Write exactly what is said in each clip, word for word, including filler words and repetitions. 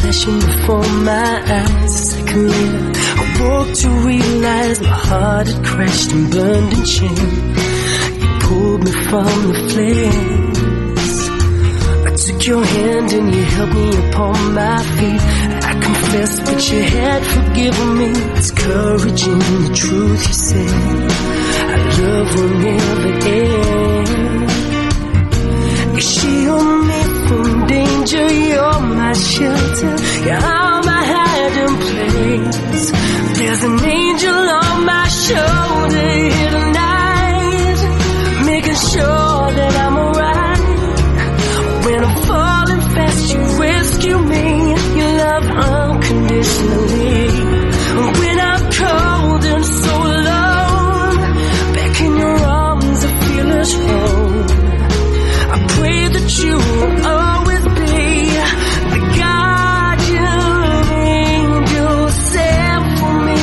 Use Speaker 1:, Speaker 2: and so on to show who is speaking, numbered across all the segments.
Speaker 1: flashing before my eyes. A second later, I woke to realize my heart had crashed and burned in shame. You pulled me from the flames. I took your hand and you held me upon my feet. I confess that you had forgiven me. It's courage in the truth you said. Our love will never end. You shield me from danger, you're my shelter, you're all my hiding place. There's an angel on my shoulder here tonight, making sure that I'm alright. When I'm falling fast, you rescue me. You love unconditionally. When I'm cold and so alone, back in your arms I feel as whole. I pray that you will always be the guardian angel sent for me.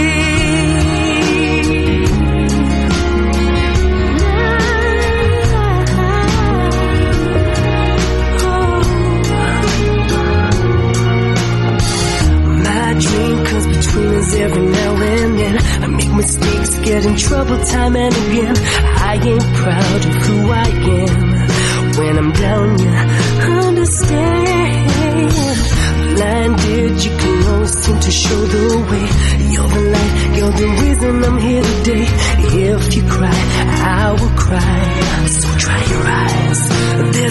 Speaker 1: My dream comes between us every now and then. I make mistakes, get in trouble time and again. I ain't proud of who I am. When I'm down, you understand. Blinded, you can always seem to show the way. You're the light, you're the reason I'm here today. If you cry, I will cry. So dry your eyes.